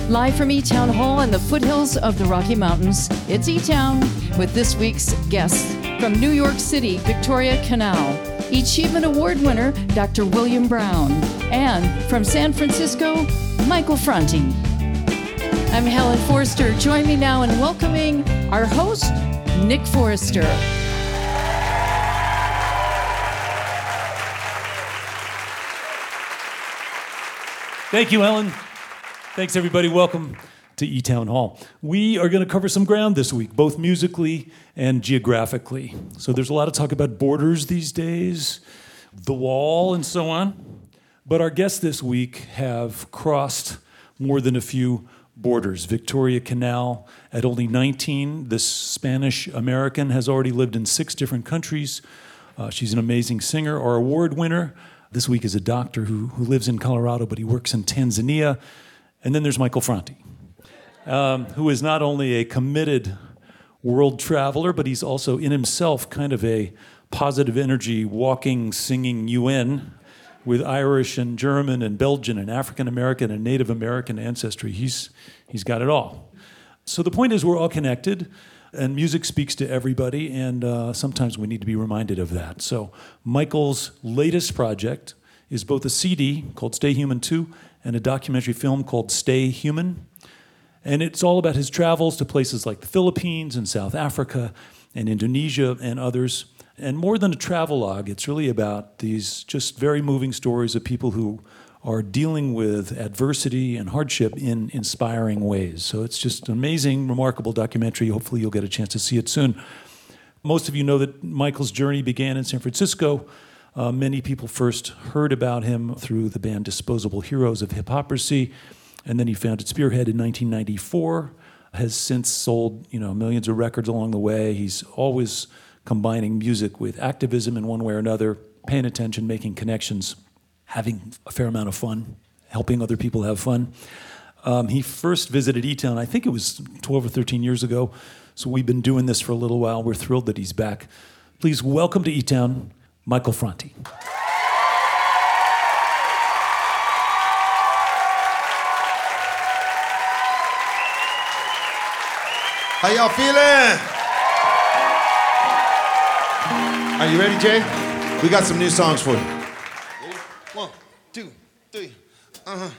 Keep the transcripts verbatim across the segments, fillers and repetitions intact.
Live from E-Town Hall in the foothills of the Rocky Mountains, it's E-Town with this week's guests from New York City, Victoria Canal, Achievement Award winner, Doctor William Brown, and from San Francisco, Michael Franti. I'm Helen Forster. Join me now in welcoming our host, Nick Forrester. Thank you, Helen. Thanks, everybody. Welcome to E-Town Hall. We are going to cover some ground this week, both musically and geographically. So there's a lot of talk about borders these days, the wall, and so on. But our guests this week have crossed more than a few borders. Victoria Canal, at only nineteen, this Spanish-American has already lived in six different countries. Uh, she's an amazing singer. Our award winner this week is a doctor who, who lives in Colorado, but he works in Tanzania. And then there's Michael Franti, um, who is not only a committed world traveler, but he's also in himself kind of a positive energy, walking, singing U N with Irish and German and Belgian and African American and Native American ancestry. He's he's got it all. So the point is we're all connected, and music speaks to everybody, and uh, sometimes we need to be reminded of that. So Michael's latest project is both a C D called Stay Human two and a documentary film called Stay Human. And it's all about his travels to places like the Philippines and South Africa and Indonesia and others. And more than a travelogue, it's really about these just very moving stories of people who are dealing with adversity and hardship in inspiring ways. So it's just an amazing, remarkable documentary. Hopefully you'll get a chance to see it soon. Most of you know that Michael's journey began in San Francisco. Uh, many people first heard about him through the band Disposable Heroes of Hypocrisy, and then he founded Spearhead in nineteen ninety-four, has since sold you know millions of records along the way. He's always combining music with activism in one way or another, paying attention, making connections, having a fair amount of fun, helping other people have fun. Um, he first visited E-Town, I think it was twelve or thirteen years ago, so we've been doing this for a little while. We're thrilled that he's back. Please welcome to E-Town, Michael Franti. How y'all feeling? Are you ready, Jay? We got some new songs for you. Ready? One, two, three. Uh-huh.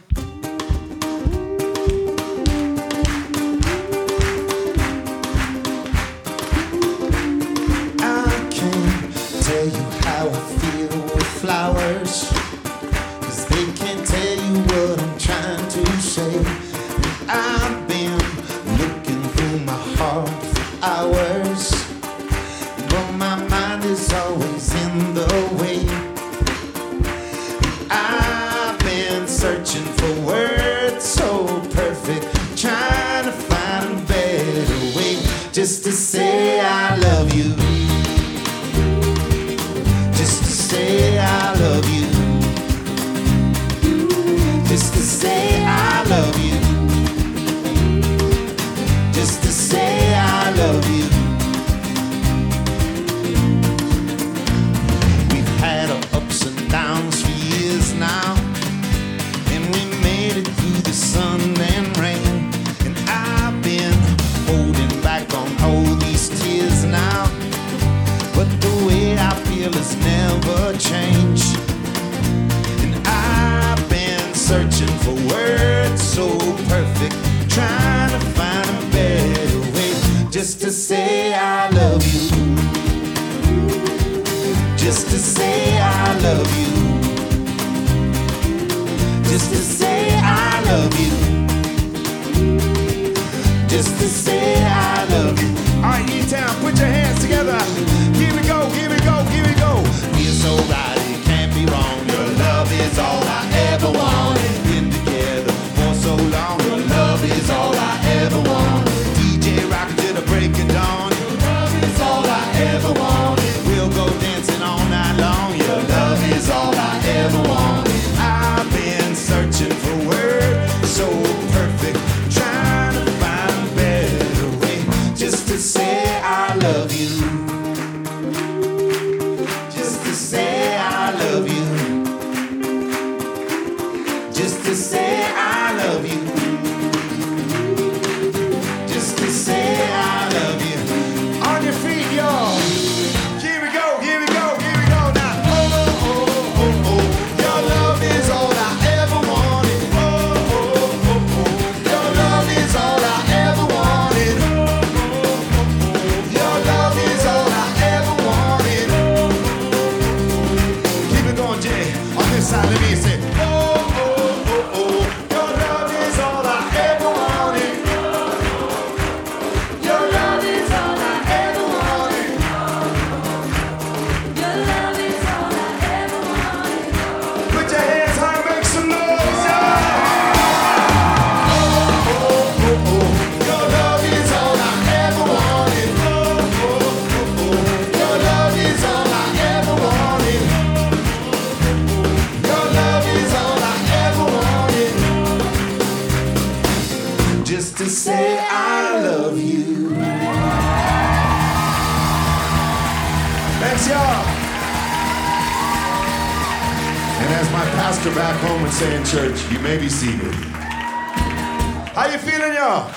I can't tell you how I feel with flowers, 'cause they can't tell you what I'm trying to say. I've been looking through my heart for hours, but my mind is always in the way. I've been searching for words so perfect, trying to find a better way just to say I love you. Just to say I love you. Just to say I love you. Just to say I love you. We've had our ups and downs for years now, and we made it through the sun and rain. And I've been holding back on all these tears now, but the way I feel has never changed. And I've been searching for words so perfect, trying to find a better way just to say I love you. Just to say I love you. Just to say I love you. Just to say I love you. All right, E-Town, put your hands together. Here we go, here we go, here we go. We're so right, it can't be wrong. Your love is all I ever wanted. Been together for so long. Your love is all I ever wanted. D J rockin' till the break of dawn. Your love is all I ever wanted. We'll go dancing all night long. Your love is all I ever wanted. I've been searching for words so perfect, trying to find a better way just to say I love you. I love you. Thanks, y'all. And as my pastor back home would say in church, you may be seated. How you feeling, y'all?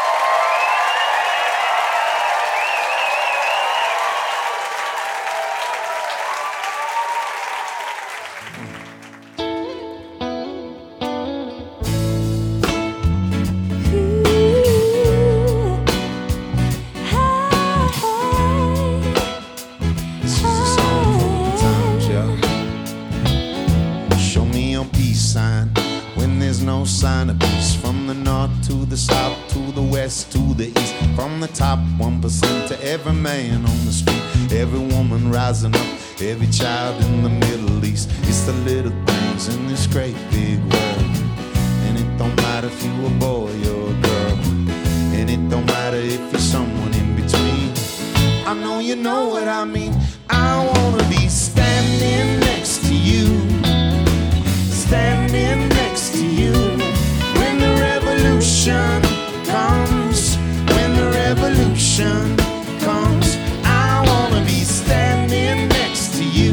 Sign of peace from the north to the south to the west to the east, from the top one percent to every man on the street, every woman rising up, every child in the Middle East. It's the little things in this great big world, and it don't matter if you a boy or a girl, and it don't matter if you're someone in between. I know you know what I mean. I wanna be standing next to you, standing next to you. When the revolution comes, when the revolution comes, I wanna be standing next to you,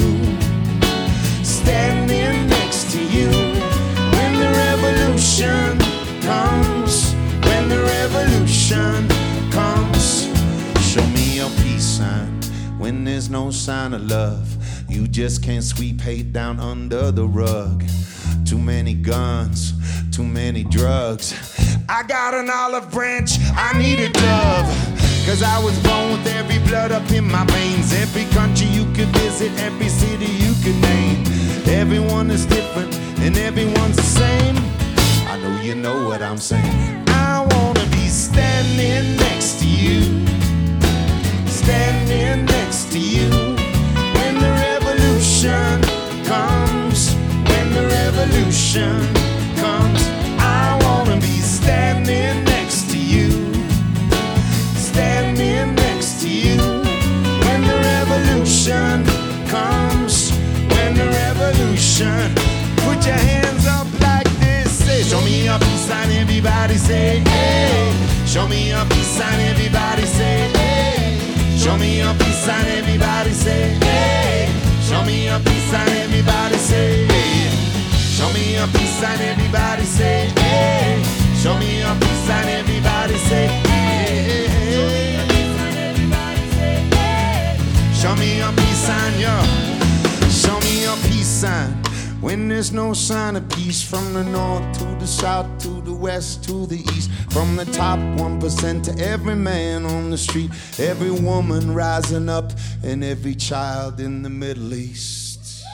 standing next to you. When the revolution comes, when the revolution comes, show me your peace sign when there's no sign of love. You just can't sweep hate down under the rug. Too many guns, too many drugs. I got an olive branch, I need a dove. Cause I was born with every blood up in my veins. Every country you could visit, every city you could name. Everyone is different and everyone's the same. I know you know what I'm saying. I wanna be standing next to you, standing next to you. When the revolution comes, when the revolution comes, I wanna be standing next to you, standing next to you. When the revolution comes, when the revolution, put your hands up like this. Say, show me a peace sign, everybody say, hey. Show me a peace sign, everybody say, hey. Show me a peace sign, everybody say, hey. Show me a peace sign, everybody say, hey. Show me a peace sign, everybody say, hey. Show me a peace sign, everybody say, hey. Show me a peace sign, yo. Show me a peace sign when there's no sign of peace. From the north to the south to the west to the east, from the top one percent to every man on the street, every woman rising up and every child in the Middle East.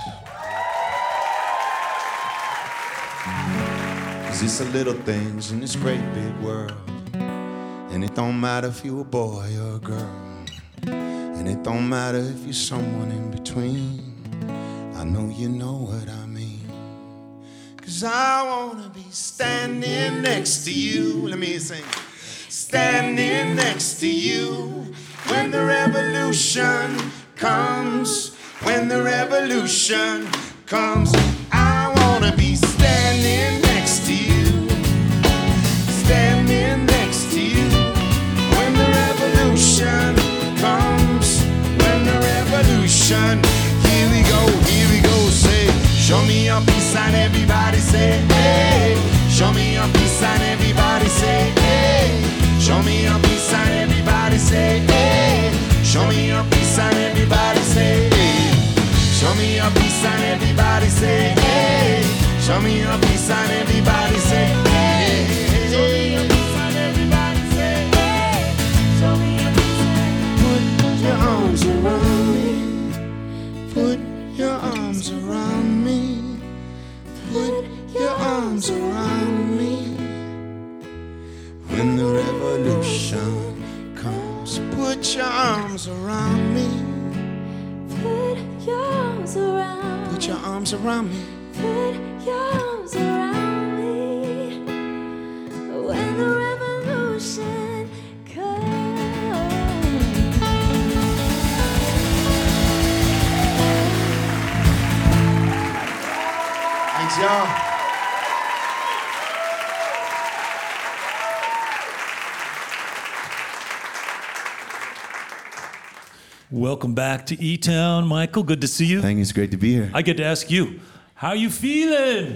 Cause it's the little things in this great big world, and it don't matter if you a boy or a girl, and it don't matter if you're someone in between. I know you know what I mean. Cause I wanna be standing next to you. Let me hear you sing. Standing next to you. When the revolution comes, when the revolution comes, I wanna be standing next to you, standing next to you. When the revolution comes, when the revolution, here we go, here we go, say, show me a peace sign, everybody say, hey. Show me a peace sign, everybody say, hey. Show me a peace sign, everybody say, hey. Show me a peace sign, everybody say, hey. Show me a peace sign, everybody say, hey. Show me a peace sign, everybody say, hey. Show me a peace sign, everybody say, hey. Show me a peace sign. Put your arms around me. Put your arms around me. Put your arms around me. When the revolution comes, put your arms around me. Put your arms around. Put your arms around me. Put your arms around me. When the revolution comes. Thanks, y'all. Welcome back to E-Town, Michael. Good to see you. Thank you. It's great to be here. I get to ask you, how you feeling?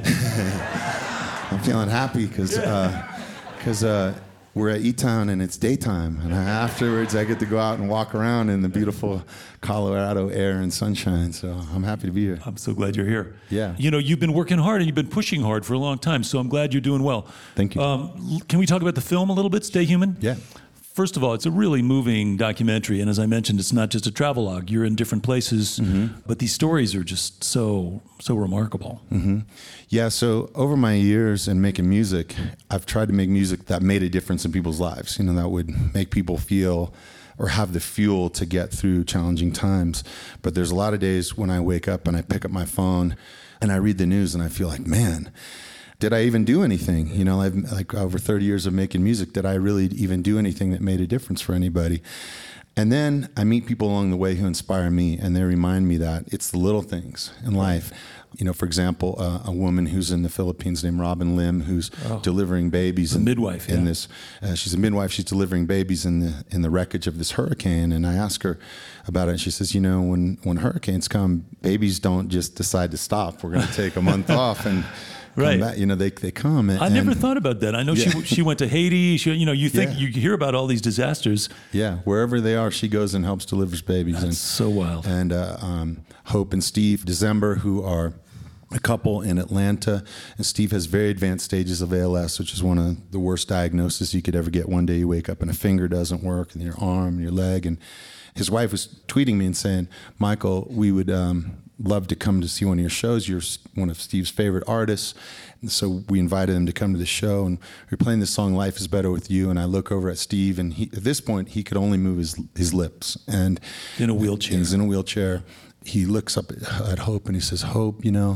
I'm feeling happy because because uh, uh, we're at E-Town and it's daytime, and afterwards I get to go out and walk around in the beautiful Colorado air and sunshine. So I'm happy to be here. I'm so glad you're here. Yeah. You know, you've been working hard and you've been pushing hard for a long time, so I'm glad you're doing well. Thank you. Um, l- can we talk about the film a little bit, Stay Human? Yeah. First of all, it's a really moving documentary, and as I mentioned, it's not just a travelogue. You're in different places, Mm-hmm. but these stories are just so, so remarkable. Mm-hmm. Yeah, so over my years in making music, I've tried to make music that made a difference in people's lives, you know, that would make people feel or have the fuel to get through challenging times. But there's a lot of days when I wake up and I pick up my phone and I read the news and I feel like, man, did I even do anything? You know, I've like over thirty years of making music, did I really even do anything that made a difference for anybody? And then I meet people along the way who inspire me, and they remind me that it's the little things in life. You know, for example, uh, a woman who's in the Philippines named Robin Lim, who's Oh. delivering babies. A in, midwife, in yeah. this. Uh, she's a midwife. She's delivering babies in the in the wreckage of this hurricane. And I ask her about it, and she says, you know, when when hurricanes come, babies don't just decide to stop. We're going to take a month off and. Come Right. back. You know, they they come. And, I never and- thought about that. I know Yeah. she she went to Haiti. She, you know, you think Yeah. you hear about all these disasters. Yeah, wherever they are, she goes and helps delivers babies. That's and so wild. And uh, um, Hope and Steve December, who are a couple in Atlanta, and Steve has very advanced stages of A L S, which is one of the worst diagnoses you could ever get. One day you wake up and a finger doesn't work, and your arm, and your leg, and his wife was tweeting me and saying, Michael, we would um, love to come to see one of your shows. You're s- one of Steve's favorite artists. And so we invited him to come to the show, and we were playing this song, Life is Better With You, and I look over at Steve, and he, at this point, he could only move his his lips. And In a wheelchair. He's in a wheelchair. He looks up at, at Hope, and he says, Hope, you know,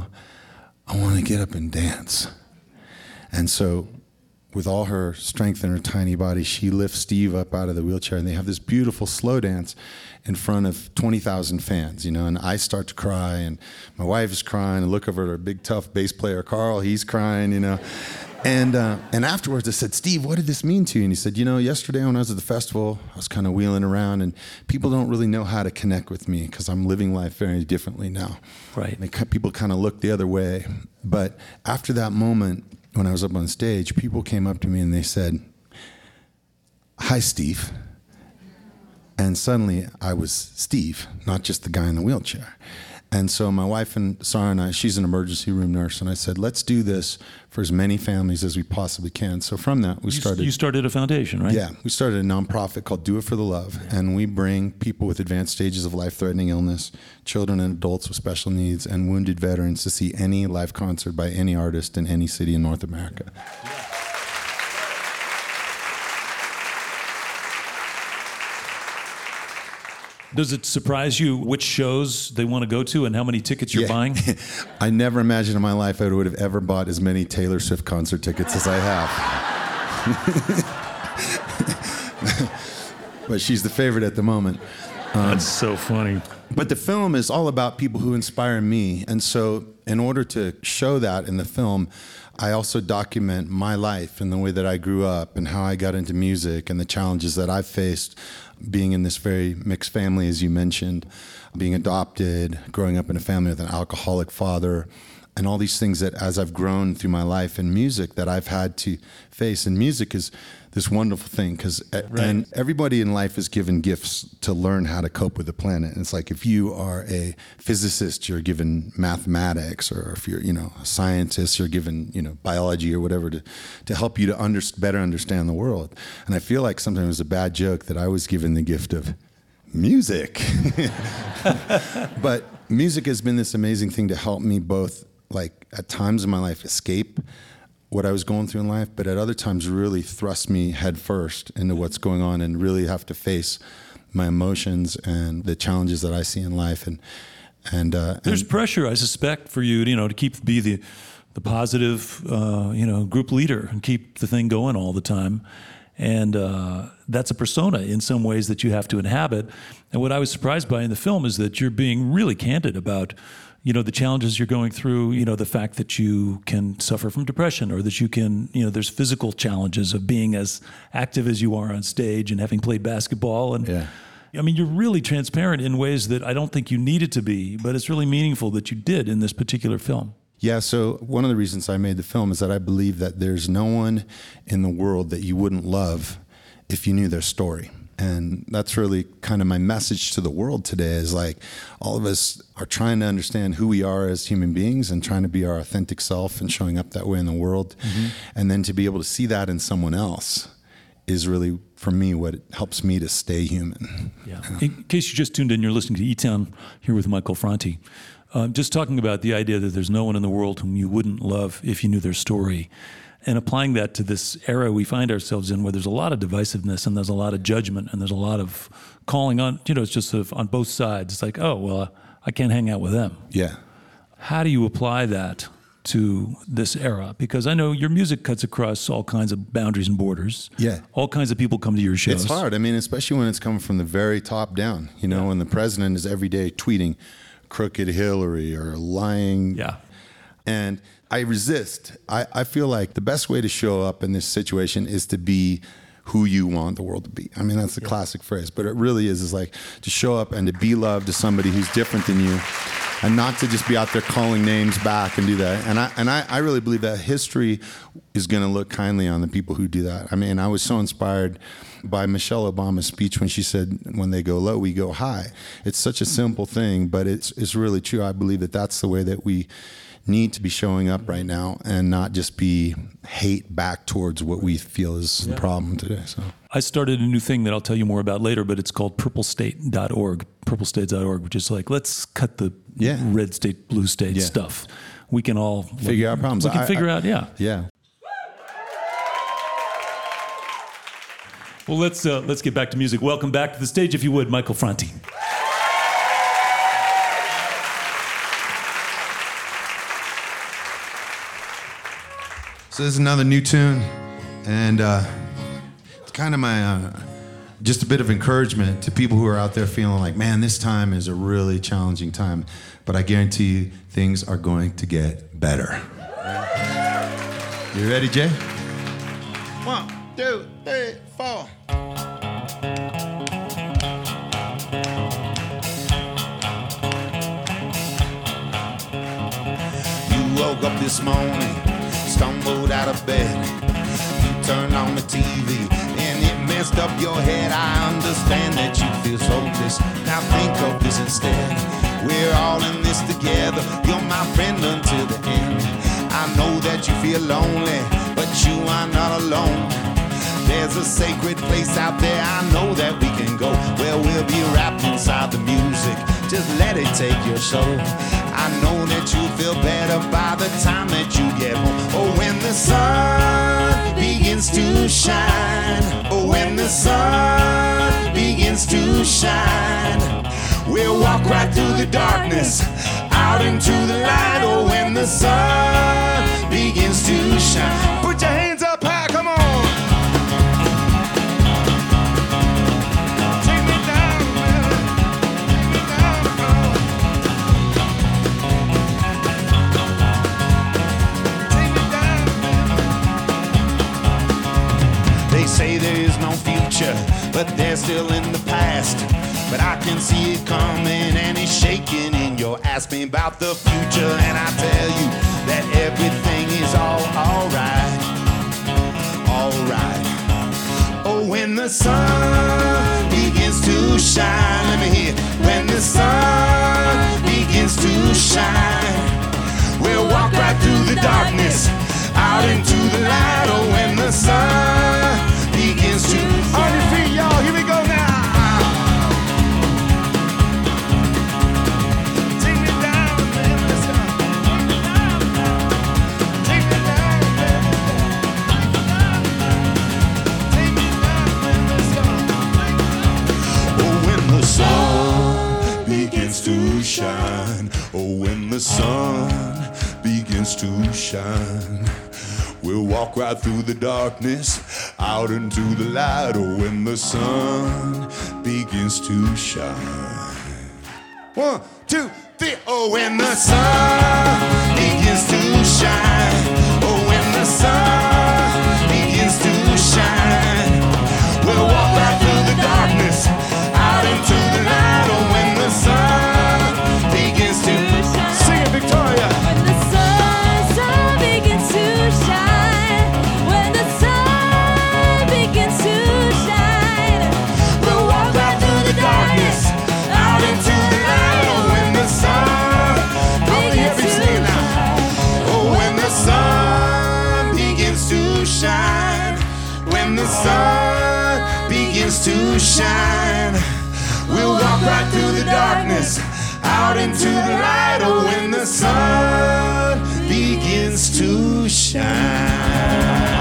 I want to get up and dance. And so with all her strength in her tiny body, she lifts Steve up out of the wheelchair, and they have this beautiful slow dance in front of twenty thousand fans, you know, and I start to cry, and my wife is crying, and look over at our big, tough bass player, Carl, he's crying, you know. And uh, and afterwards I said, Steve, what did this mean to you? And he said, you know, yesterday when I was at the festival, I was kind of wheeling around, and people don't really know how to connect with me because I'm living life very differently now. Right. They, people kind of look the other way. But after that moment, when I was up on stage, people came up to me and they said, hi, Steve. And suddenly I was Steve, not just the guy in the wheelchair. And so my wife and Sarah and I, she's an emergency room nurse, and I said, let's do this for as many families as we possibly can. So from that, we You, started... you started a foundation, right? Yeah, we started a nonprofit called Do It for the Love, and we bring people with advanced stages of life-threatening illness, children and adults with special needs, and wounded veterans to see any live concert by any artist in any city in North America. Does it surprise you which shows they want to go to and how many tickets you're Yeah. buying? I never imagined in my life I would have ever bought as many Taylor Swift concert tickets as I have. But she's the favorite at the moment. That's so funny. But the film is all about people who inspire me. And so in order to show that in the film, I also document my life and the way that I grew up and how I got into music and the challenges that I've faced being in this very mixed family, as you mentioned, being adopted, growing up in a family with an alcoholic father, and all these things that as I've grown through my life in music that I've had to face. And music is this wonderful thing because and everybody in life is given gifts to learn how to cope with the planet. And it's like if you are a physicist, you're given mathematics, or if you're, you know, a scientist, you're given, you know, biology or whatever to, to help you to under, better understand the world. And I feel like sometimes it was a bad joke that I was given the gift of music. But music has been this amazing thing to help me both, like at times in my life, escape what I was going through in life, but at other times really thrust me head first into what's going on and really have to face my emotions and the challenges that I see in life. And and uh, There's and, pressure, I suspect, for you, you know, to keep be the the positive, uh, you know, group leader and keep the thing going all the time. And uh, that's a persona in some ways that you have to inhabit. And what I was surprised by in the film is that you're being really candid about, you know, the challenges you're going through, you know, the fact that you can suffer from depression, or that you can, you know, there's physical challenges of being as active as you are on stage and having played basketball. And Yeah. I mean, you're really transparent in ways that I don't think you needed to be, but it's really meaningful that you did in this particular film. Yeah, so one of the reasons I made the film is that I believe that there's no one in the world that you wouldn't love if you knew their story. And that's really kind of my message to the world today is like all of us are trying to understand who we are as human beings and trying to be our authentic self and showing up that way in the world. Mm-hmm. And then to be able to see that in someone else is really, for me, what helps me to stay human. Yeah. In case you just tuned in, you're listening to E-Town here with Michael Franti. Uh, just talking about the idea that there's no one in the world whom you wouldn't love if you knew their story. And applying that to this era we find ourselves in where there's a lot of divisiveness and there's a lot of judgment and there's a lot of calling on, you know, it's just sort of on both sides. It's like, oh, well, uh, I can't hang out with them. Yeah. How do you apply that to this era? Because I know your music cuts across all kinds of boundaries and borders. Yeah. All kinds of people come to your shows. It's hard. I mean, especially when it's coming from the very top down, you know, yeah. when the president is every day tweeting crooked Hillary or lying. Yeah. And I resist. I, I feel like the best way to show up in this situation is to be who you want the world to be. I mean, that's the yeah. classic phrase, but it really is, is like to show up and to be loved to somebody who's different than you and not to just be out there calling names back and do that. And I and I, I really believe that history is going to look kindly on the people who do that. I mean, I was so inspired by Michelle Obama's speech when she said, when they go low, we go high. It's such a simple thing, but it's it's really true. I believe that that's the way that we need to be showing up right now and not just be hate back towards what we feel is yeah. the problem today. So I started a new thing that I'll tell you more about later, but it's called purple state dot org, purple state dot org, which is like, let's cut the yeah. red state, blue state yeah. stuff. We can all figure like, out problems. We can I, figure I, out, yeah. Yeah. Well, let's uh, let's get back to music. Welcome back to the stage, if you would, Michael Franti. So this is another new tune, and uh, it's kind of my, uh, just a bit of encouragement to people who are out there feeling like, man, this time is a really challenging time, but I guarantee you things are going to get better. You ready, Jay? One, two, three, four. You woke up this morning, stumbled out of bed, you turned on the T V and it messed up your head. I understand that you feel hopeless. Now think of this instead. We're all in this together. You're my friend until the end. I know that you feel lonely, but you are not alone. There's a sacred place out there I know that we can go, where we'll be wrapped inside the music. Just let it take your soul. I know that you feel better by the time that you get home. Oh, when the sun begins to shine. Oh, when the sun begins to shine. We'll walk right through the darkness, out into the light. Oh, when the sun begins to shine. Put your hands up high, come on. Say there is no future, but they're still in the past. But I can see it coming and it's shaking in your ass. Me about the future and I tell you that everything is all alright, alright. Oh, when the sun begins to shine, let me hear. When the sun begins to shine, we'll walk right through the darkness, out into the light. Oh, when the sun begins to. On your feet, y'all, here we go now. Take me down, man, let's go. Take me down, man. Take me down, man, let's go. Oh, when the sun begins to shine. Oh, when the sun begins to shine. We'll walk right through the darkness, out into the light. Oh, when the sun begins to shine. One, two, three. Oh, when the sun begins to shine. Oh, when the sun begins to shine. We'll walk right through the darkness, out into shine. We'll walk right through the darkness, out into the light, oh, when the sun begins to shine.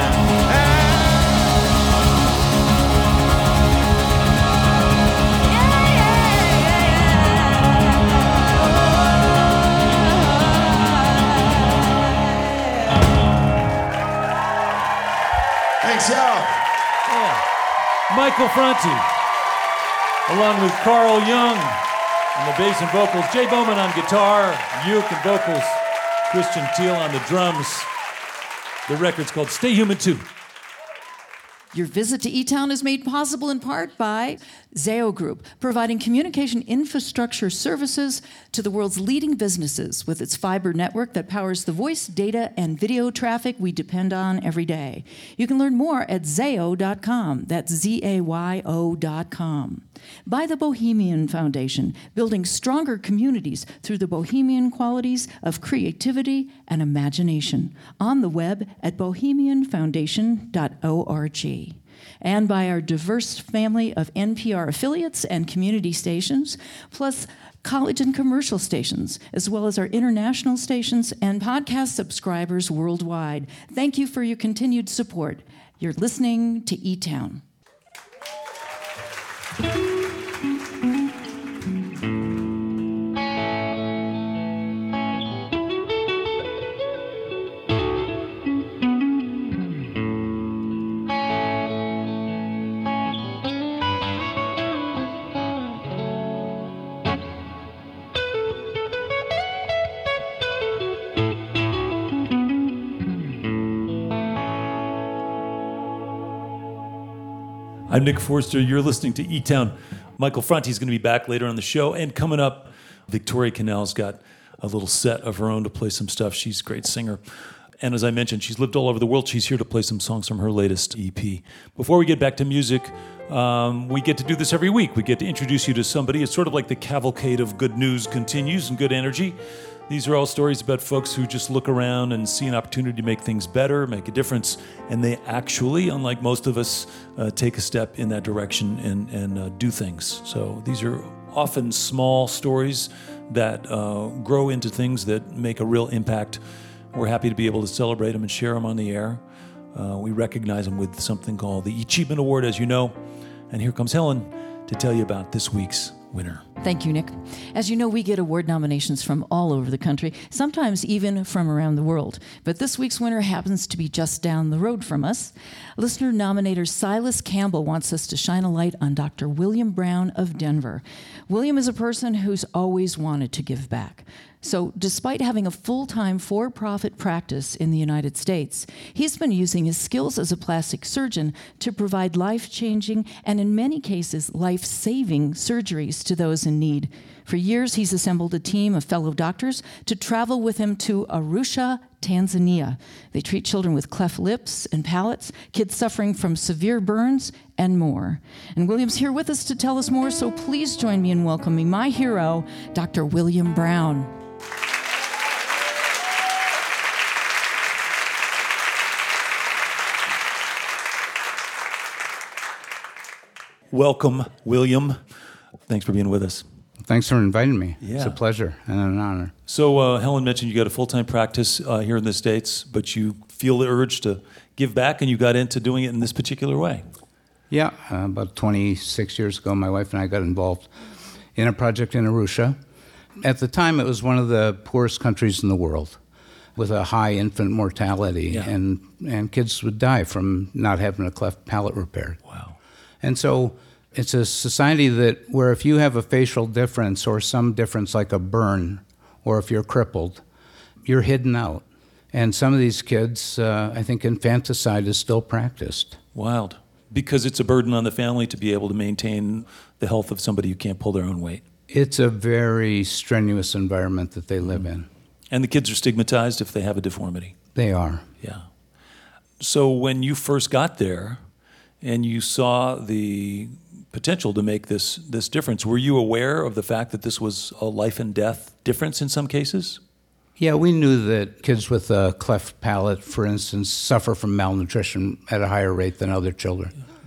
Thanks, y'all. Michael Franti, along with Carl Young on the bass and vocals, Jay Bowman on guitar, uke and vocals, Christian Teal on the drums. The record's called Stay Human two. Your visit to E-Town is made possible in part by Zayo Group, providing communication infrastructure services to the world's leading businesses with its fiber network that powers the voice, data, and video traffic we depend on every day. You can learn more at zayo dot com. That's Z A Y O dot com. By the Bohemian Foundation, building stronger communities through the bohemian qualities of creativity and imagination. On the web at bohemian foundation dot org. And by our diverse family of N P R affiliates and community stations, plus college and commercial stations, as well as our international stations and podcast subscribers worldwide. Thank you for your continued support. You're listening to E-Town. I'm Nick Forster. You're listening to E-Town. Michael Franti is going to be back later on the show. And coming up, Victoria Canal's got a little set of her own to play some stuff. She's a great singer. And as I mentioned, she's lived all over the world. She's here to play some songs from her latest E P. Before we get back to music, um, we get to do this every week. We get to introduce you to somebody. It's sort of like the cavalcade of good news continues and good energy. These are all stories about folks who just look around and see an opportunity to make things better, make a difference, and they actually, unlike most of us, uh, take a step in that direction and, and uh, do things. So these are often small stories that uh, grow into things that make a real impact. We're happy to be able to celebrate them and share them on the air. Uh, we recognize them with something called the Achievement Award, as you know. And here comes Helen to tell you about this week's winner. Thank you, Nick. As you know, we get award nominations from all over the country, sometimes even from around the world. But this week's winner happens to be just down the road from us. Listener nominator Silas Campbell wants us to shine a light on Doctor William Brown of Denver. William is a person who's always wanted to give back. So despite having a full-time for-profit practice in the United States, he's been using his skills as a plastic surgeon to provide life-changing and in many cases life-saving surgeries to those in need. For years, he's assembled a team of fellow doctors to travel with him to Arusha, Tanzania. They treat children with cleft lips and palates, kids suffering from severe burns, and more. And William's here with us to tell us more, so please join me in welcoming my hero, Doctor William Brown. Welcome, William. Thanks for being with us. Thanks for inviting me. Yeah. It's a pleasure and an honor. So uh, Helen mentioned you got a full-time practice uh, here in the States, but you feel the urge to give back, and you got into doing it in this particular way. Yeah, uh, about twenty-six years ago, my wife and I got involved in a project in Arusha. At the time, it was one of the poorest countries in the world with a high infant mortality, Yeah. and, and kids would die from not having a cleft palate repaired. Wow. And so it's a society that where if you have a facial difference or some difference like a burn, or if you're crippled, you're hidden out. And some of these kids, uh, I think infanticide is still practiced. Wild. Because it's a burden on the family to be able to maintain the health of somebody who can't pull their own weight. It's a very strenuous environment that they live in. And the kids are stigmatized if they have a deformity. They are. Yeah. So when you first got there and you saw the potential to make this this difference, were you aware of the fact that this was a life and death difference in some cases? Yeah, we knew that kids with a cleft palate, for instance, suffer from malnutrition at a higher rate than other children.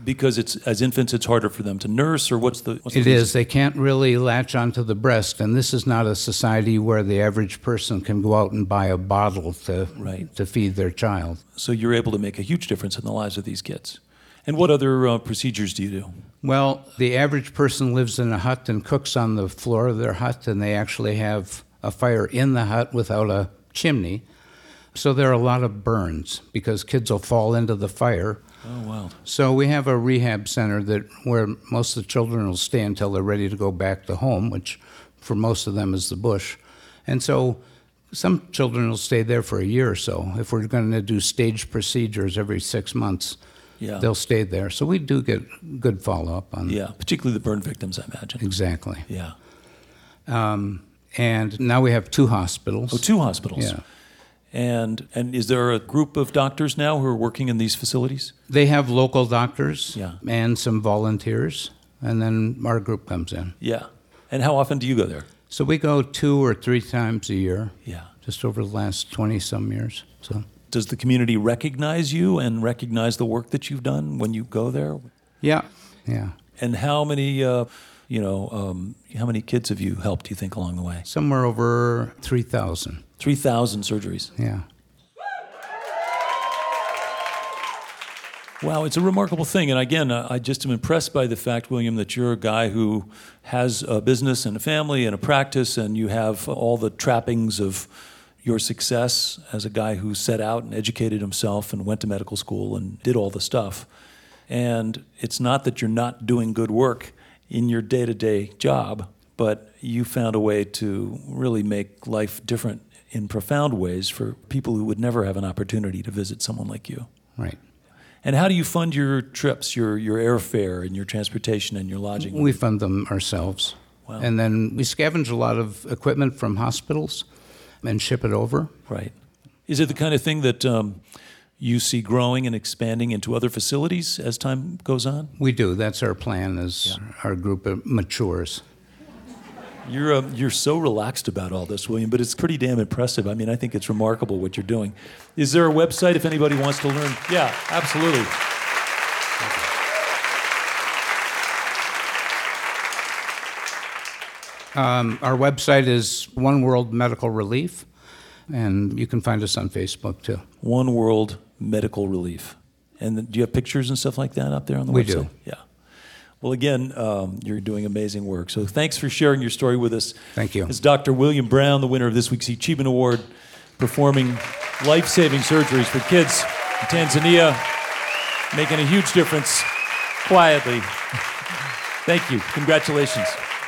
because it's as infants it's harder for them to nurse, or what's the what's the It reason? is. They can't really latch onto the breast, and this is not a society where the average person can go out and buy a bottle to Right. to feed their child. So you're able to make a huge difference in the lives of these kids. And what other uh, procedures do you do? Well, the average person lives in a hut and cooks on the floor of their hut, and they actually have a fire in the hut without a chimney. So there are a lot of burns because kids will fall into the fire. Oh, wow. So we have a rehab center that where most of the children will stay until they're ready to go back to home, which for most of them is the bush. And so some children will stay there for a year or so. If we're going to do staged procedures every six months, Yeah. they'll stay there. So we do get good follow-up on Yeah, particularly the burn victims, I imagine. Exactly. Yeah. Um, and now we have two hospitals. Oh, two hospitals. Yeah. And and is there a group of doctors now who are working in these facilities? They have local doctors Yeah. and some volunteers, and then our group comes in. Yeah. And how often do you go there? So we go two or three times a year, Yeah. just over the last twenty-some years. So Does the community recognize you and recognize the work that you've done when you go there? yeah, yeah. And how many, uh, you know, um, how many kids have you helped, do you think, along the way? Somewhere over three thousand. three thousand surgeries. Yeah. Wow, it's a remarkable thing. And again, uh, I just am impressed by the fact, William, that you're a guy who has a business and a family and a practice, and you have all the trappings of your success as a guy who set out and educated himself and went to medical school and did all the stuff. And it's not that you're not doing good work in your day-to-day job, but you found a way to really make life different in profound ways for people who would never have an opportunity to visit someone like you. Right. And how do you fund your trips, your your airfare and your transportation and your lodging? We fund them ourselves. Wow. And then we scavenge a lot of equipment from hospitals and ship it over. Right. Is it the kind of thing that um, you see growing and expanding into other facilities as time goes on? We do. That's our plan as our group matures. You're uh, you're so relaxed about all this, William, but it's pretty damn impressive. I mean, I think it's remarkable what you're doing. Is there a website if anybody wants to learn? Yeah, absolutely. Um, our website is One World Medical Relief, and you can find us on Facebook too. One World Medical Relief. And then, do you have pictures and stuff like that up there on the We website? do. Yeah. Well, again, um, you're doing amazing work. So thanks for sharing your story with us. Thank you. It's Doctor William Brown, the winner of this week's Achievement Award, performing life-saving surgeries for kids in Tanzania, making a huge difference quietly. Thank you. Congratulations.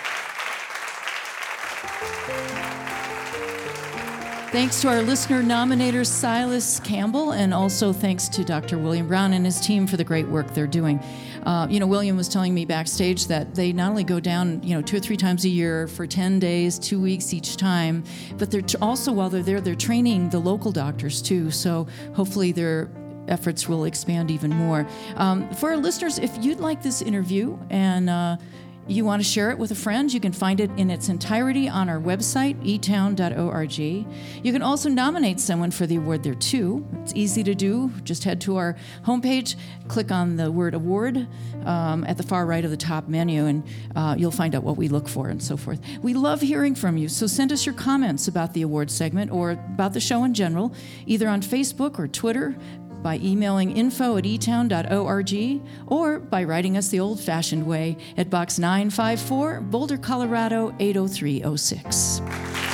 Thanks to our listener nominator, Silas Campbell, and also thanks to Doctor William Brown and his team for the great work they're doing. Uh, you know, William was telling me backstage that they not only go down, you know, two or three times a year for ten days, two weeks each time, but they're t- also, while they're there, they're training the local doctors too. So hopefully their efforts will expand even more. Um, for our listeners, if you'd like this interview and uh, you want to share it with a friend, you can find it in its entirety on our website, e town dot org. You can also nominate someone for the award there, too. It's easy to do. Just head to our homepage, click on the word award um, at the far right of the top menu, and uh, you'll find out what we look for and so forth. We love hearing from you, so send us your comments about the award segment or about the show in general, either on Facebook or Twitter, by emailing info at e town dot org, or by writing us the old-fashioned way at Box nine five four, Boulder, Colorado eight oh three oh six.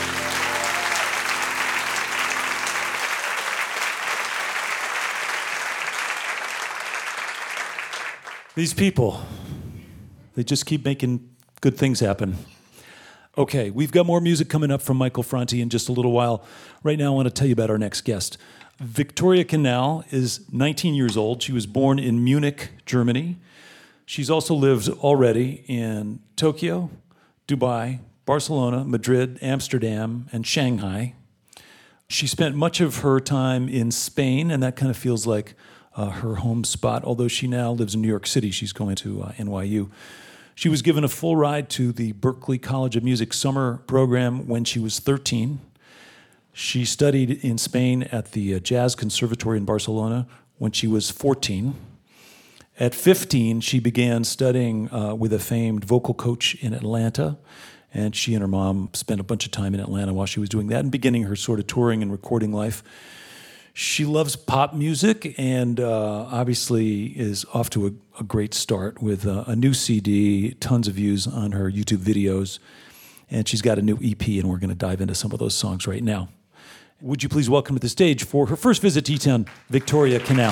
These people, they just keep making good things happen. Okay, we've got more music coming up from Michael Franti in just a little while. Right now, I want to tell you about our next guest. Victoria Canal is nineteen years old. She was born in Munich, Germany. She's also lived already in Tokyo, Dubai, Barcelona, Madrid, Amsterdam, and Shanghai. She spent much of her time in Spain, and that kind of feels like uh, her home spot, although she now lives in New York City. She's going to uh, N Y U. She was given a full ride to the Berklee College of Music summer program when she was thirteen. She studied in Spain at the Jazz Conservatory in Barcelona when she was fourteen. At fifteen, she began studying uh, with a famed vocal coach in Atlanta. And she and her mom spent a bunch of time in Atlanta while she was doing that and beginning her sort of touring and recording life. She loves pop music and uh, obviously is off to a, a great start with uh, a new C D, tons of views on her YouTube videos. And she's got a new E P, and we're going to dive into some of those songs right now. Would you please welcome to the stage for her first visit to E-Town, Victoria Canal.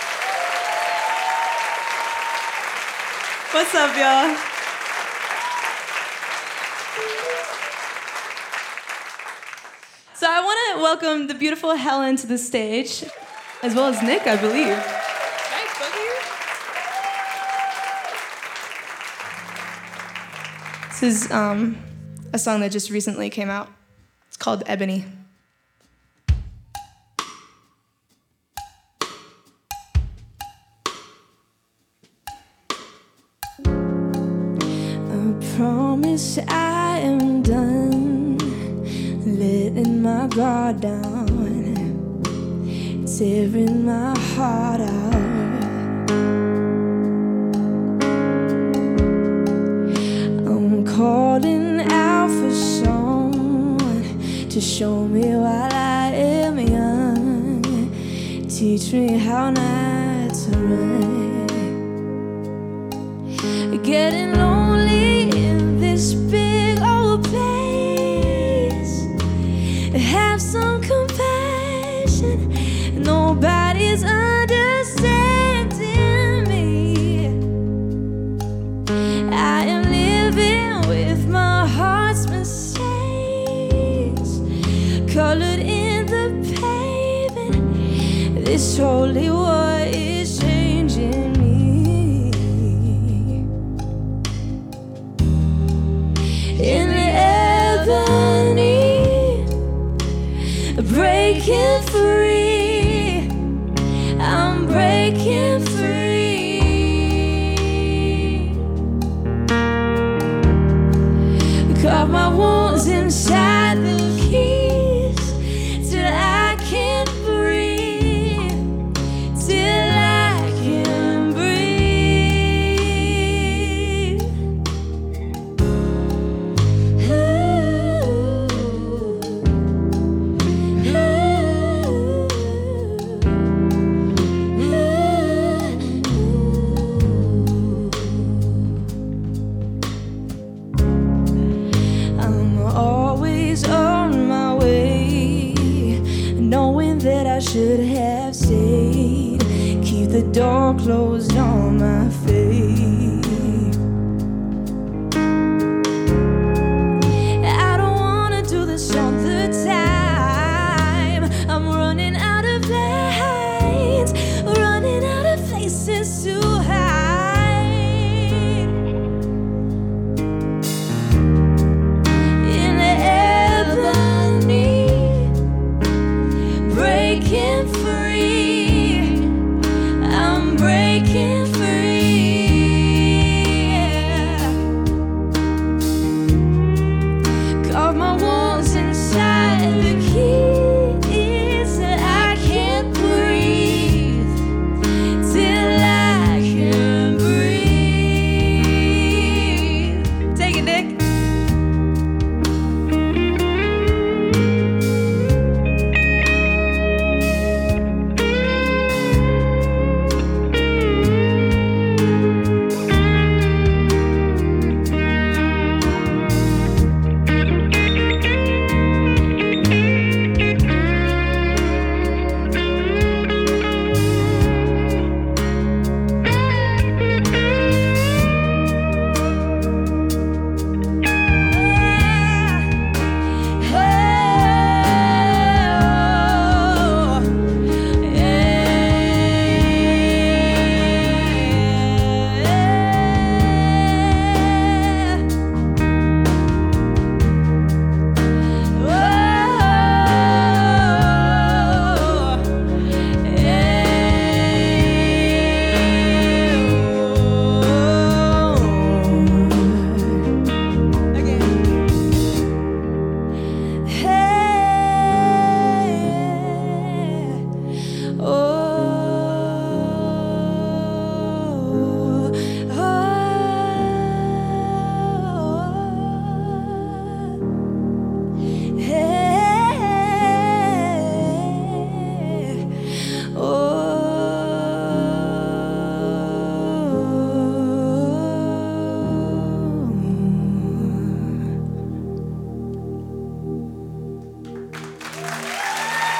What's up, y'all? So I want to welcome the beautiful Helen to the stage, as well as Nick, I believe. Right, both of you? This is um, a song that just recently came out. It's called Ebony. I promise I am done letting my guard down, tearing my heart out. I'm calling out for someone to show me while I am young, teach me how not to run. Getting lonely in this big old place. Have some compassion. Nobody's understanding me. I am living with my heart's mistakes, colored in the pavement. This holy war is changing me. In the ebony, breaking free, I'm breaking free. Carve my wounds inside the keys till I can't breathe, till I can breathe. I'm always on my way, knowing that I should have stayed. Keep the door closed on my fate. I don't wanna do this all the time. I'm running out of lines, running out of places to hide. In the ebony, breaking free, I'm breaking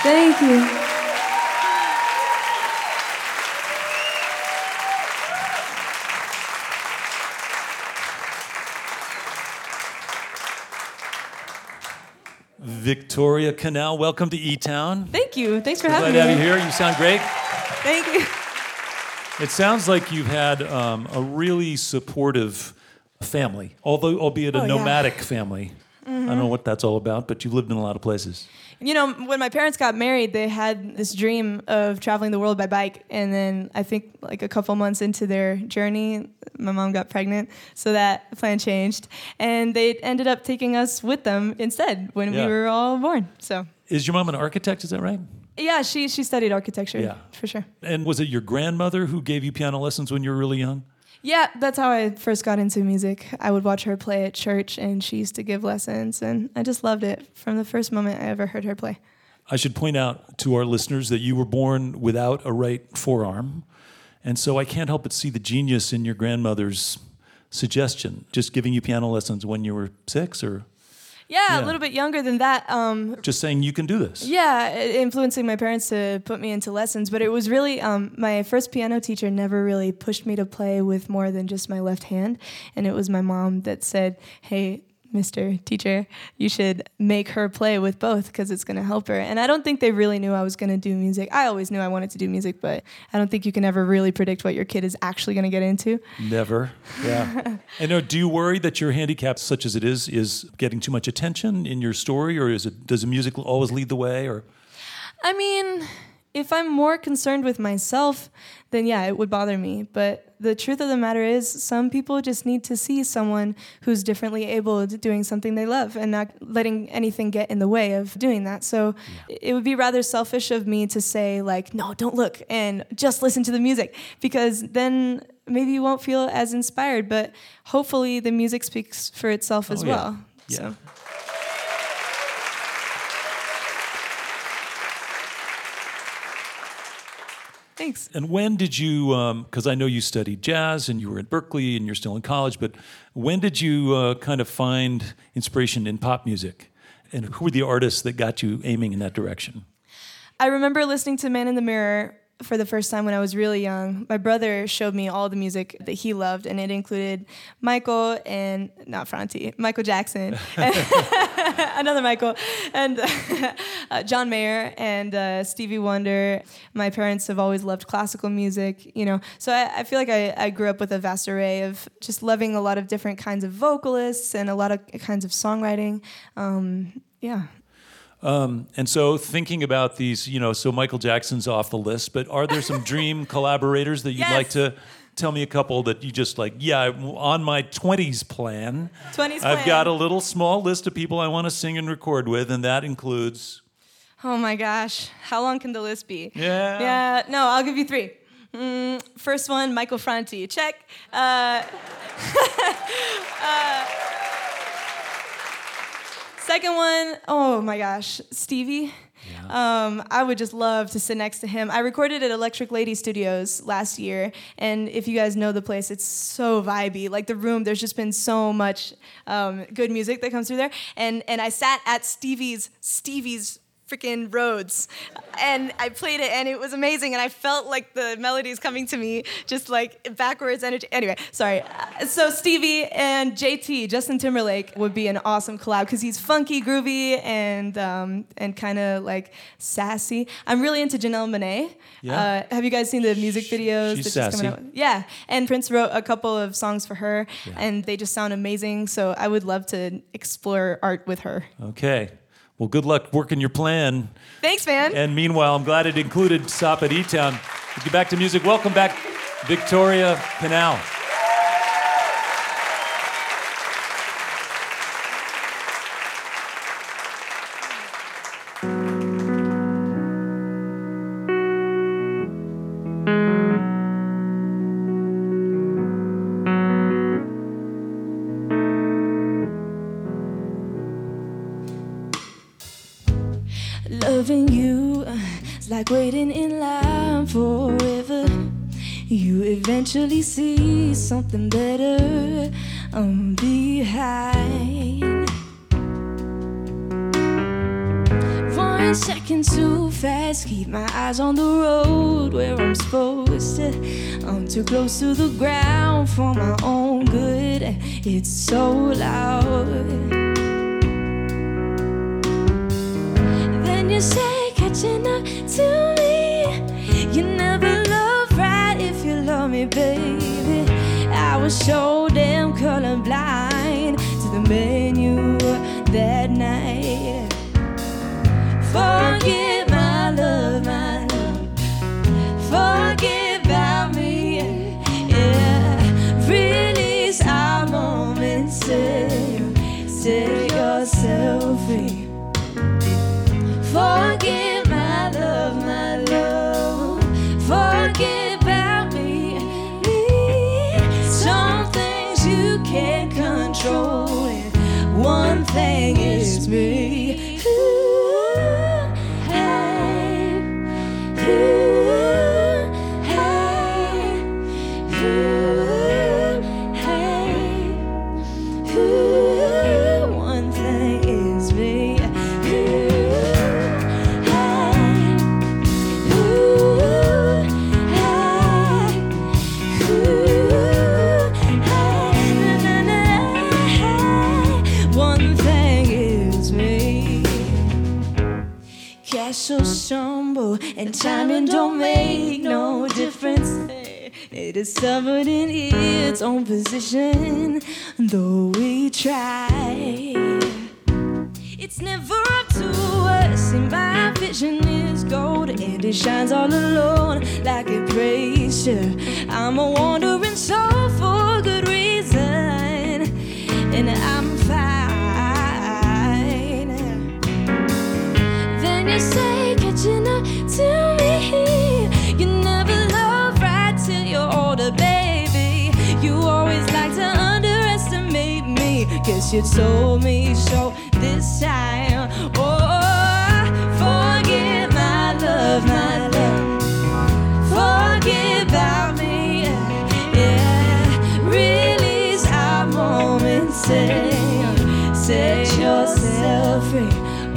Thank you. Victoria Canal, welcome to E-Town. Thank you. Thanks for Glad having to have me. you here. You sound great. Thank you. It sounds like you've had um, a really supportive family, although albeit a Oh, yeah. nomadic family. I don't Mm-hmm. know what that's all about, but you've lived in a lot of places. You know, when my parents got married, they had this dream of traveling the world by bike. And then I think like a couple months into their journey, my mom got pregnant. So that plan changed. And they ended up taking us with them instead when Yeah. we were all born. So, Is your mom an architect? Is that right? yeah, she, she studied architecture Yeah. for sure. And was it your grandmother who gave you piano lessons when you were really young? Yeah, that's how I first got into music. I would watch her play at church, and she used to give lessons, and I just loved it from the first moment I ever heard her play. I should point out to our listeners that you were born without a right forearm. And so I can't help but see the genius in your grandmother's suggestion, just giving you piano lessons when you were six, or Yeah, Yeah. a little bit younger than that. Um, just saying you can do this. yeah, i- influencing my parents to put me into lessons. But it was really, um, my first piano teacher never really pushed me to play with more than just my left hand. And it was my mom that said, hey, Mister Teacher, you should make her play with both because it's going to help her. And I don't think they really knew I was going to do music. I always knew I wanted to do music, but I don't think you can ever really predict what your kid is actually going to get into. Never. Yeah. And uh, do you worry that your handicap, such as it is, is getting too much attention in your story, or is it does the music always lead the way? Or I mean, if I'm more concerned with myself, then yeah, it would bother me. But the truth of the matter is, some people just need to see someone who's differently able to doing something they love and not letting anything get in the way of doing that. So yeah. It would be rather selfish of me to say, like, no, don't look and just listen to the music, because then maybe you won't feel as inspired. But hopefully the music speaks for itself as oh, yeah. well. Yeah. So. Thanks. And when did you, because um, I know you studied jazz and you were at Berkeley and you're still in college, but when did you uh, kind of find inspiration in pop music? And who were the artists that got you aiming in that direction? I remember listening to Man in the Mirror for the first time when I was really young. My brother showed me all the music that he loved, and it included Michael and, not Franti, Michael Jackson, another Michael, and uh, John Mayer and uh, Stevie Wonder. My parents have always loved classical music, you know, so I, I feel like I, I grew up with a vast array of just loving a lot of different kinds of vocalists and a lot of kinds of songwriting. Um, yeah. Um, and so thinking about these, you know, so Michael Jackson's off the list, but are there some dream collaborators that you'd Yes. like to tell me a couple that you just like, yeah, on my twenties plan, twenties I've plan. got a little small list of people I want to sing and record with, and that includes... Oh my gosh, how long can the list be? Yeah. Yeah, no, I'll give you three. Mm, first one, Michael Franti, check. Uh, uh, second one, oh my gosh, Stevie. Yeah. Um, I would just love to sit next to him. I recorded at Electric Lady Studios last year, and if you guys know the place, it's so vibey. Like the room, there's just been so much um, good music that comes through there. And and I sat at Stevie's Stevie's freaking Rhodes, and I played it, and it was amazing, and I felt like the melodies coming to me, just like backwards energy. Anyway, sorry. Uh, so Stevie and J T, Justin Timberlake, would be an awesome collab because he's funky, groovy, and um, and kind of like sassy. I'm really into Janelle Monáe. Yeah. Uh, have you guys seen the music videos? She's that she's coming sassy. out with? Yeah, and Prince wrote a couple of songs for her, Yeah. and they just sound amazing. So I would love to explore art with her. Okay. Well, good luck working your plan. Thanks, man. And meanwhile, I'm glad it included Stop at E-Town. We'll get back to music. Welcome back, Victoria Canal. Loving you is like waiting in line forever. You eventually see something better um, behind. For a second too fast. Keep my eyes on the road where I'm supposed to. I'm too close to the ground for my own good. It's so loud. Then you say, catching up to me. You never love right if you love me, baby. I was so damn colorblind to the menu that night. Forget my love, my love. Forget about me. Yeah, release our moment. Set, set yourself free. Forget my love, my love. Forget about me. me. Some things you can't control. And one thing is me. So stumble and timing don't make no difference. It is stubborn in its own position, though we try. It's never up to us, and my vision is gold, and it shines all alone like it prays you. I'm a wandering soul for good reason, and I'm fine. Then you say, catching up to me. You never love right till you're older, baby. You always like to underestimate me. Guess you told me so this time. Oh, forget my love, my love. Forget about me. Yeah, release our moments. Set, set yourself free.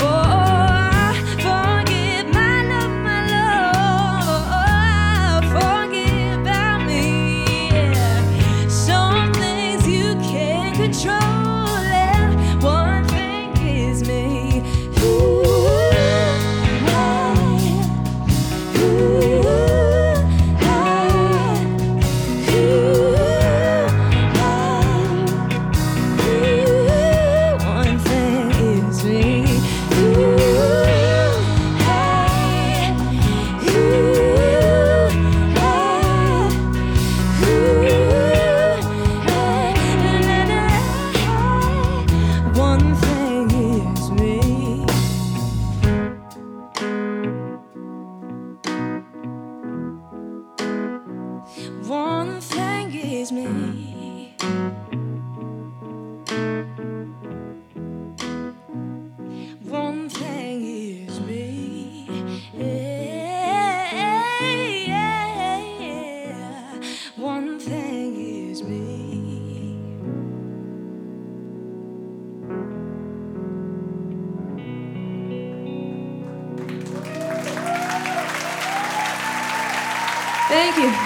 One thing is me. One thing is me. Yeah, yeah. One thing is me. Thank you.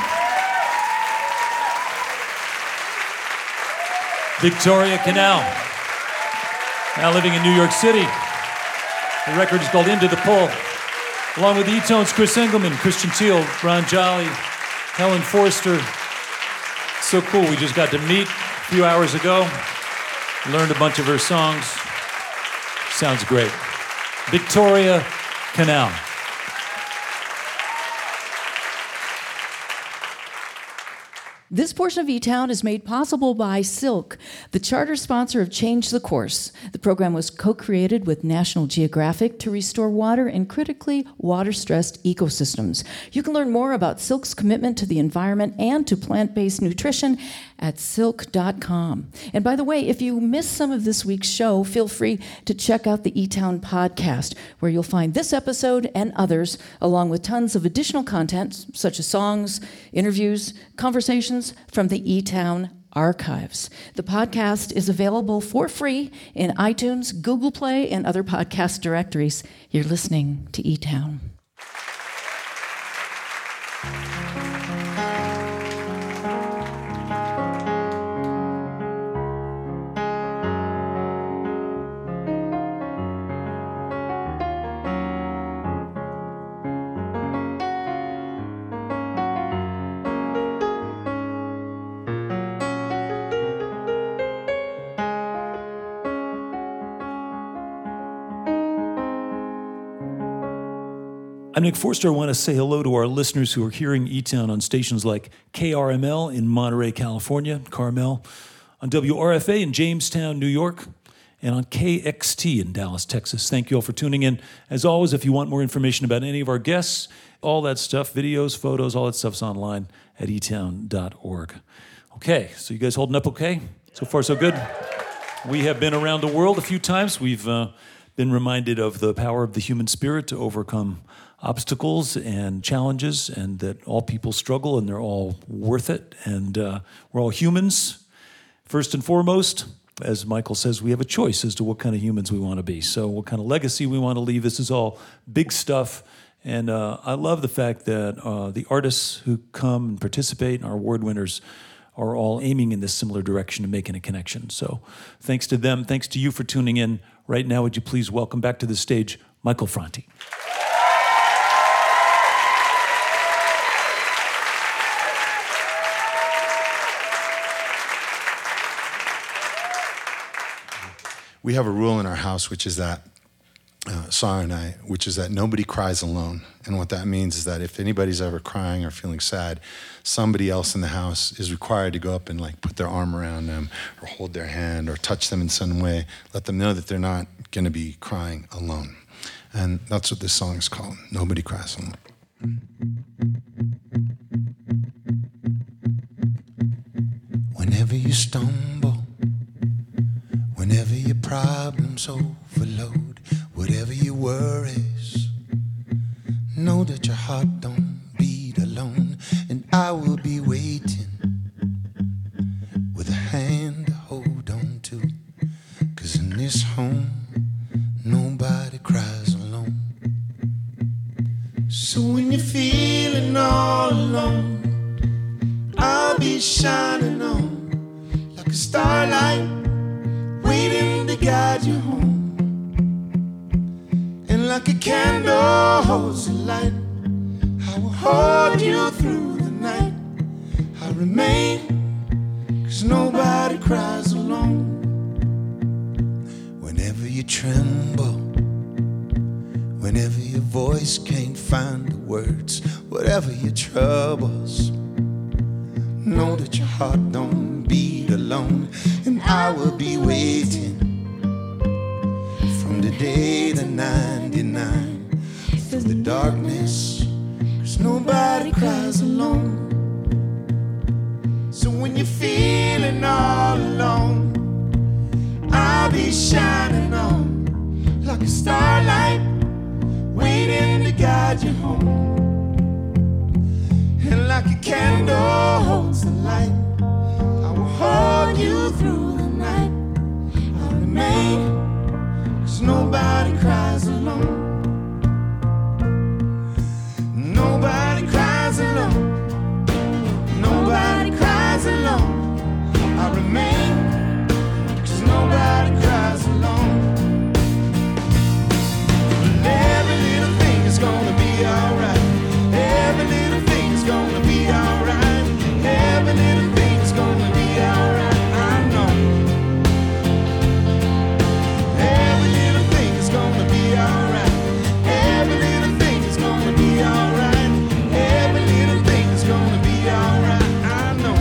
Victoria Canal, now living in New York City. The record is called Into the Pull. Along with E-Tones, Chris Engelman, Christian Teal, Ron Jolly, Helen Forster. So cool, we just got to meet a few hours ago. Learned a bunch of her songs. Sounds great. Victoria Canal. This portion of E-Town is made possible by Silk, the charter sponsor of Change the Course. The program was co-created with National Geographic to restore water in critically water-stressed ecosystems. You can learn more about Silk's commitment to the environment and to plant-based nutrition at silk dot com. And by the way, if you missed some of this week's show, feel free to check out the E-Town podcast, where you'll find this episode and others, along with tons of additional content, such as songs, interviews, conversations from the E-Town Archives. The podcast is available for free in iTunes, Google Play, and other podcast directories. You're listening to E-Town. I'm Nick Forster. I want to say hello to our listeners who are hearing E-Town on stations like K R M L in Monterey, California, Carmel, on W R F A in Jamestown, New York, and on K X T in Dallas, Texas. Thank you all for tuning in. As always, if you want more information about any of our guests, all that stuff, videos, photos, all that stuff's online at e town dot org. Okay, so you guys holding up okay? So far, so good? We have been around the world a few times. We've uh, been reminded of the power of the human spirit to overcome obstacles and challenges, and that all people struggle and they're all worth it, and uh, we're all humans. First and foremost, as Michael says, we have a choice as to what kind of humans we want to be. So what kind of legacy we want to leave. This is all big stuff, and uh, I love the fact that uh, the artists who come and participate and our award winners are all aiming in this similar direction and making a connection. So thanks to them. Thanks to you for tuning in. Right now, would you please welcome back to the stage Michael Franti. We have a rule in our house, which is that, uh, Sarah and I, which is that nobody cries alone. And what that means is that if anybody's ever crying or feeling sad, somebody else in the house is required to go up and like put their arm around them or hold their hand or touch them in some way, let them know that they're not going to be crying alone. And that's what this song is called, Nobody Cries Alone. Whenever you stumble, whenever your problems overload, whatever your worries, know that your heart don't beat alone, and I will be waiting with a hand to hold on to, 'cause in this home, nobody cries alone. So when you're feeling all alone, I'll be shining on like a starlight, waiting to guide you home. And like a candle holds the light, I will hold you through the night. I remain, 'cause nobody cries alone. Whenever you tremble, whenever your voice can't find the words, whatever your troubles, know that your heart don't beat alone, and I will be waiting from the day to ninety-nine, through the darkness, 'cause nobody cries alone. So when you're feeling all alone, I'll be shining on like a starlight, waiting to guide you home. And like a candle holds the light, I will hold you through the night. I'll remain, 'cause nobody cries alone. Nobody cries alone. Nobody cries alone. I remain, 'cause nobody cries alone. But every little thing is gonna be alright. Every little thing is gonna be alright. Every little thing is gonna be alright. I know. Every little thing is gonna be alright. Every little thing is gonna be alright. Every little thing is gonna be alright. I know.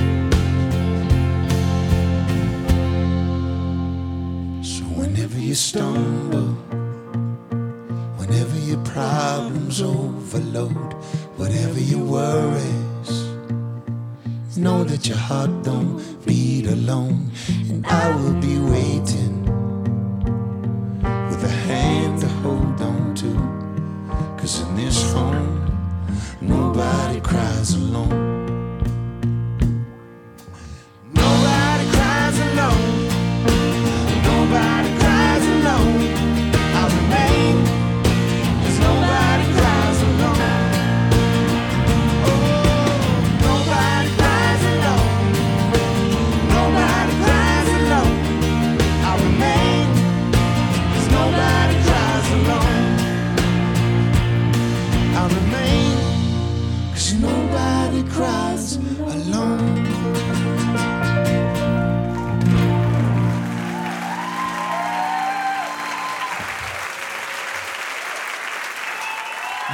So whenever you stumble, whenever your problems overload, whatever your worries, know that your heart don't beat alone, and I will be waiting with a hand to hold on to, 'cause in this home, nobody cries alone. No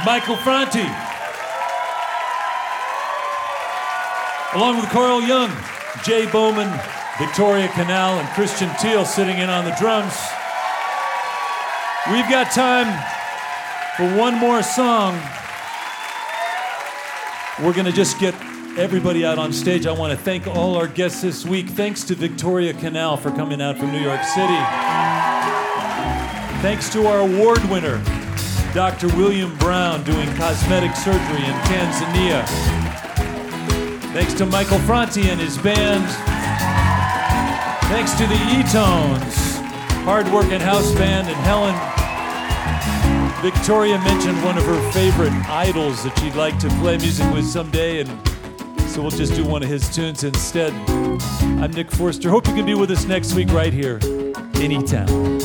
Michael Franti. Along with Carl Young, Jay Bowman, Victoria Canal, and Christian Teal sitting in on the drums. We've got time for one more song. We're going to just get everybody out on stage. I want to thank all our guests this week. Thanks to Victoria Canal for coming out from New York City. Thanks to our award winner, Doctor William Brown, doing cosmetic surgery in Tanzania. Thanks to Michael Franti and his band. Thanks to the E-Tones, hard-working house band, and Helen. Victoria mentioned one of her favorite idols that she'd like to play music with someday, and so we'll just do one of his tunes instead. I'm Nick Forster. Hope you can be with us next week right here in E-Town.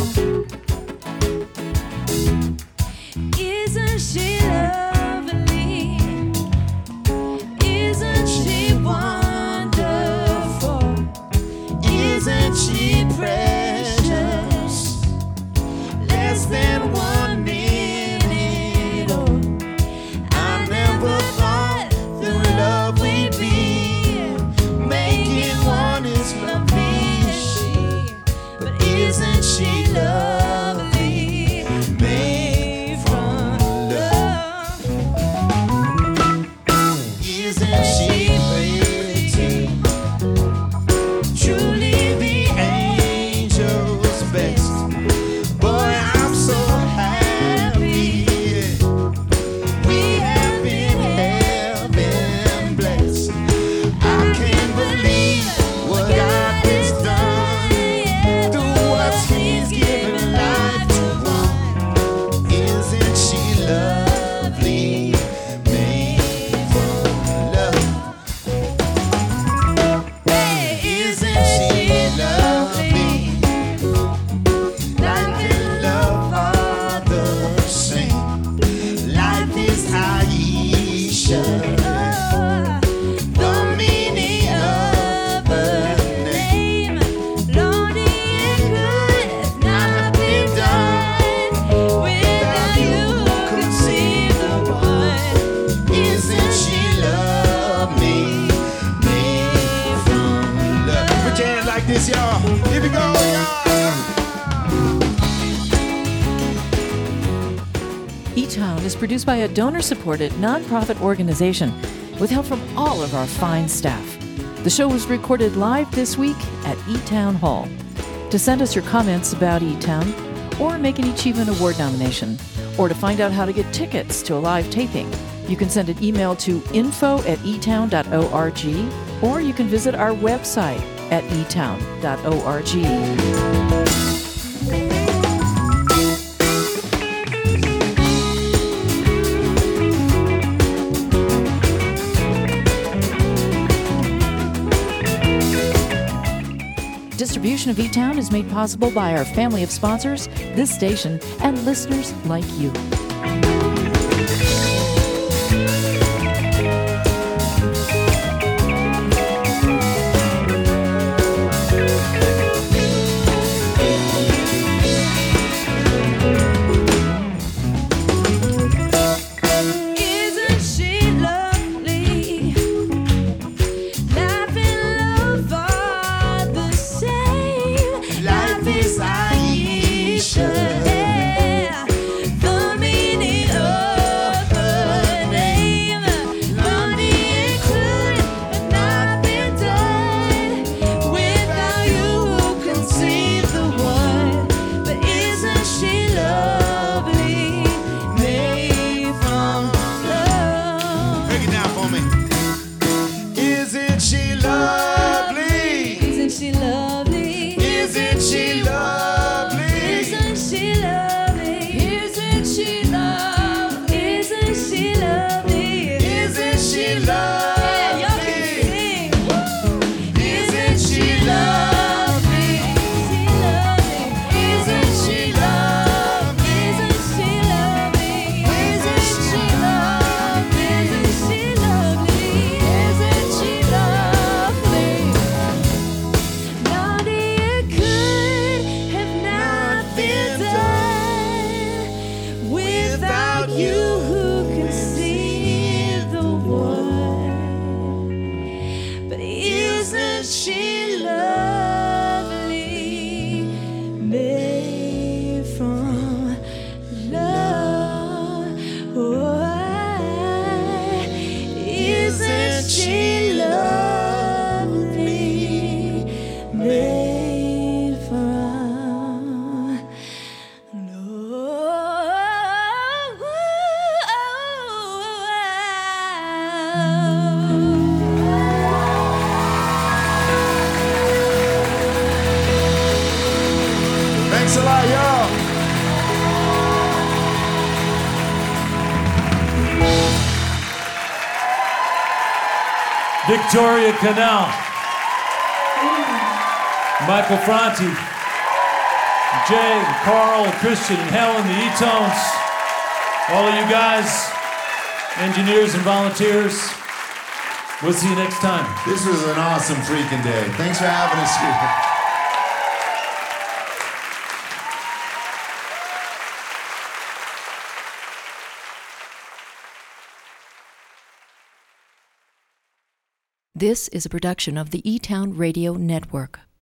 Isn't she lovely? Isn't she wonderful? Isn't she precious? Less than one minute. Oh, I never thought the love we'd be making one is lovely as she. But isn't she lovely? Made from love. Isn't she pretty? Truly the angel's best. Boy, I'm so happy. We have been heaven blessed. I can't believe what God has done. Through what He's given life to one. Isn't she lovely? Made from love. Hey, isn't she lovely? Life and love are the same. Life is Aisha. The meaning of her name. Lonely and good has not been done. Without you, conceive the one. Isn't she lovely? Made from love. Put your hands like this, y'all. Here we go, y'all. E-Town is produced by a donor-supported nonprofit organization with help from all of our fine staff. The show was recorded live this week at E-Town Hall. To send us your comments about E-Town, or make an Achievement Award nomination, or to find out how to get tickets to a live taping, you can send an email to info at etown dot org, or you can visit our website at etown dot org. Distribution of E-Town is made possible by our family of sponsors, this station, and listeners like you. Isn't she lovely? Life and love are the same. Life is Aisha. Yeah. The meaning Thanks a lot, y'all. Victoria Canal, Michael Franti, Jay, Carl, Christian, and Helen, the E-Tones, all of you guys, engineers and volunteers. We'll see you next time. This was an awesome freaking day. Thanks for having us here. This is a production of the E-Town Radio Network.